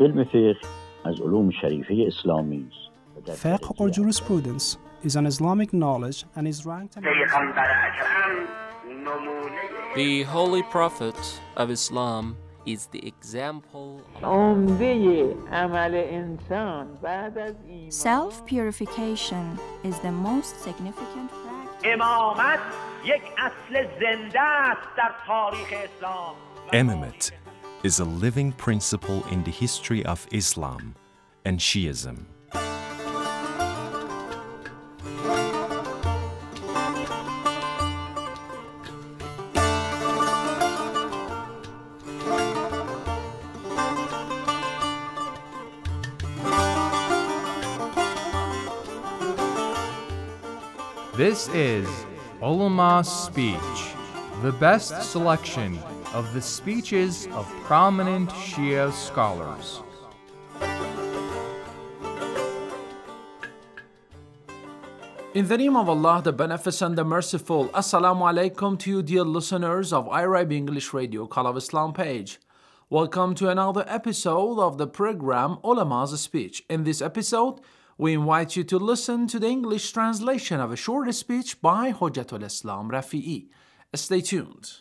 علم فقه از علوم شریفه اسلامی است. Fiqh or jurisprudence is an Islamic knowledge and is ranked The Holy Prophet of Islam is the example Self-purification is the most significant practice. Imamate is a living principle in the history of Islam and Shiism. This is Ulama's Speech, the best selection of the speeches of prominent Shia scholars. In the name of Allah, the Beneficent, the Merciful, Assalamu alaikum to you, dear listeners of IRIB English Radio Call of Islam page. Welcome to another episode of the program Ulama's Speech. In this episode, we invite you to listen to the English translation of a short speech by Hujjatul Islam Rafi'i. Stay tuned.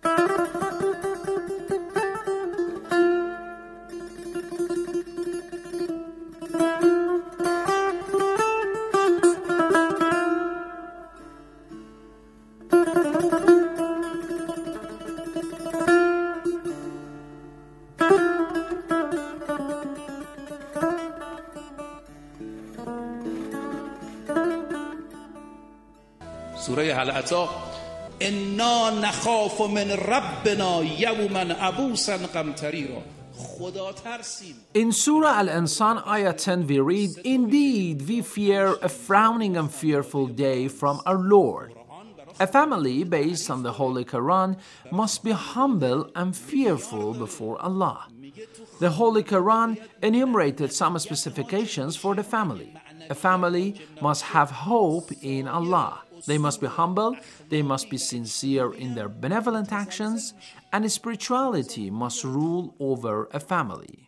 سوره هل اتی انا نخاف من ربنا یوما عبوسا قمطريرا. خدا ترسیم. In Surah Al-Insan, Ayah 10, we read, Indeed, we fear a frowning and fearful day from our Lord. A family based on the Holy Quran must be humble and fearful before Allah. The Holy Quran enumerated some specifications for the family. A family must have hope in Allah. They must be humble, they must be sincere in their benevolent actions, and spirituality must rule over a family.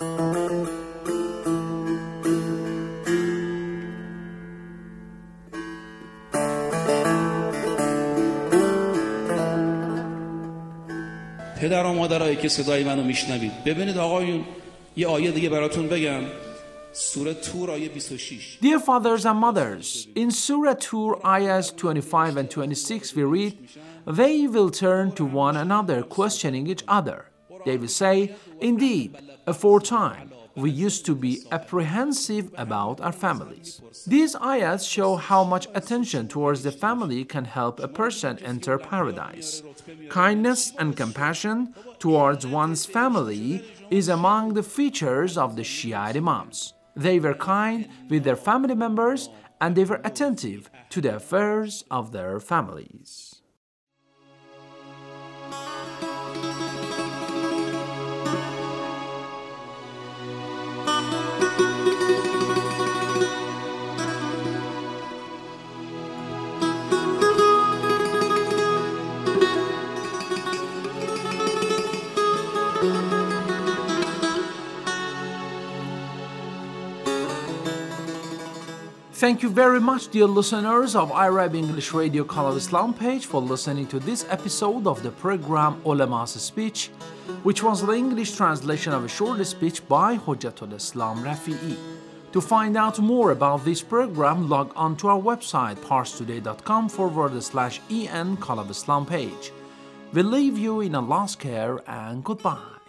پدر و مادرایی که صدای منو میشنوید، ببینید آقایون، یه آیه دیگه براتون بگم. سوره تور آیه 26. Dear fathers and mothers, in Surah Tur ayahs 25 and 26 we read, They will turn to one another questioning each other. They will say, Indeed, aforetime we used to be apprehensive about our families. These ayahs show how much attention towards the family can help a person enter paradise. Kindness and compassion towards one's family is among the features of the Shiite Imams. They were kind with their family members and they were attentive to the affairs of their families. Thank you very much, dear listeners of IRIB English Radio Call of Islam page, for listening to this episode of the program Ulama's Speech, which was the English translation of a short speech by Hujjatul Islam Rafi'i. To find out more about this program, log on to our website parstoday.com/en Call of Islam page. We leave you in Allah's care and goodbye.